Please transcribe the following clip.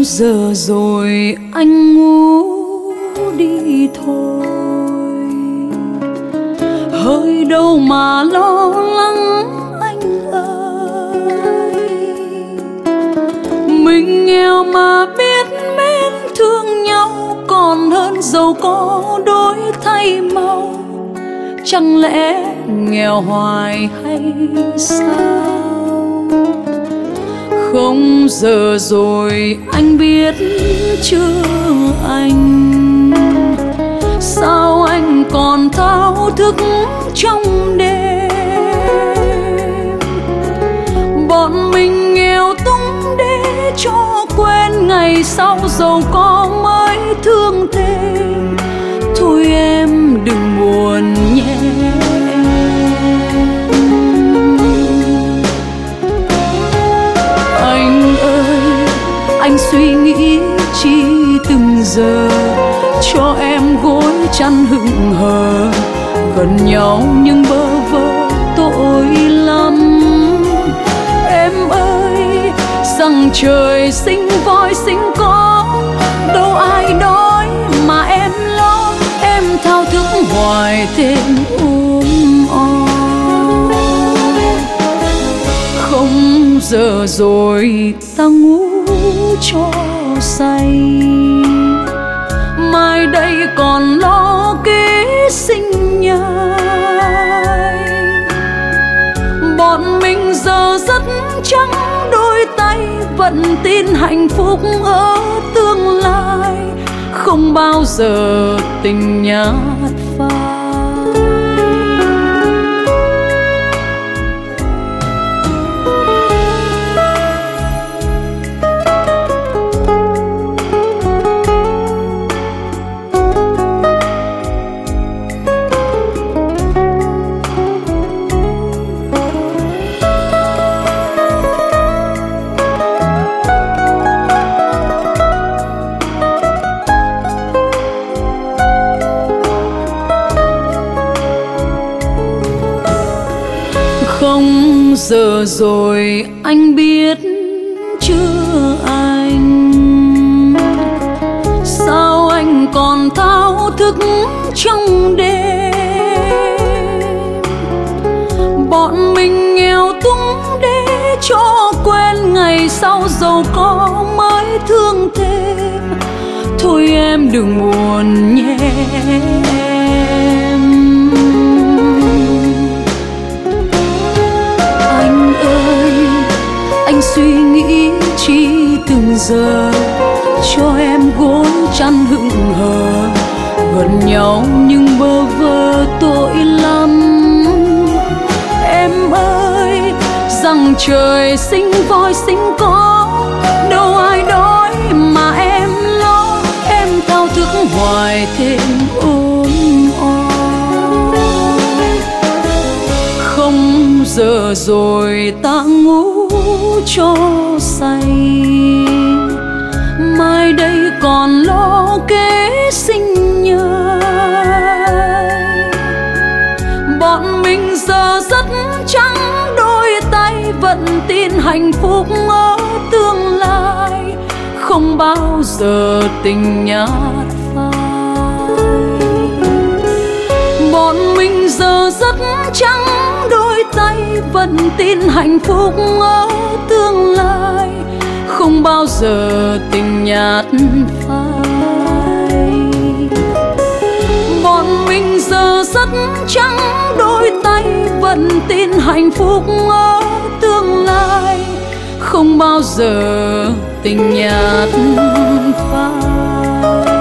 giờ rồi anh ngủ đi thôi, hơi đâu mà lo lắng anh ơi. Mình nghèo mà biết mến thương nhau còn hơn giàu có đổi thay màu. Chẳng lẽ nghèo hoài hay sao? Không giờ rồi anh biết chưa anh? Sao anh còn thao thức trong đêm? Bọn mình nghèo túng để cho quên ngày sau giàu có mới thương thêm. Thôi em đừng buồn nhé. Anh ơi, anh suy nghĩ chi từng giờ cho em gối chăn hững hờ, gần nhau nhưng bơ vơ tội lắm. Em ơi, rằng trời sinh voi sinh có, đâu ai đói mà em lo. Em thao thức hoài thêm không giờ rồi ta ngủ cho say. Mai đây còn lo kế sinh nhai. Bọn mình giờ rất trắng đôi tay, vẫn tin hạnh phúc ở tương lai, không bao giờ tình nhạt phai. Không giờ rồi anh biết chưa anh? Sao anh còn thao thức trong đêm? Bọn mình nghèo túng để cho quên ngày sau giàu có mới thương thêm. Thôi em đừng buồn nhé em. Anh suy nghĩ chi từng giờ cho em gối chăn hững hờ, gần nhau nhưng bơ vơ tội lắm. Em ơi, rằng trời sinh voi sinh có, đâu ai đói mà em lo. Em thao thức hoài thêm không giờ rồi ta ngủ cho say. Mai đây còn lo kế sinh nhai. Bọn mình giờ rất trắng đôi tay, vẫn tin hạnh phúc ở tương lai, không bao giờ tình nhạt phai. Bọn mình giờ rất trắng đôi tay, vẫn tin hạnh phúc ở tương lai, không bao giờ tình nhạt phai. Bọn mình giờ rất trắng đôi tay, vẫn tin hạnh phúc ở tương lai, không bao giờ tình nhạt phai.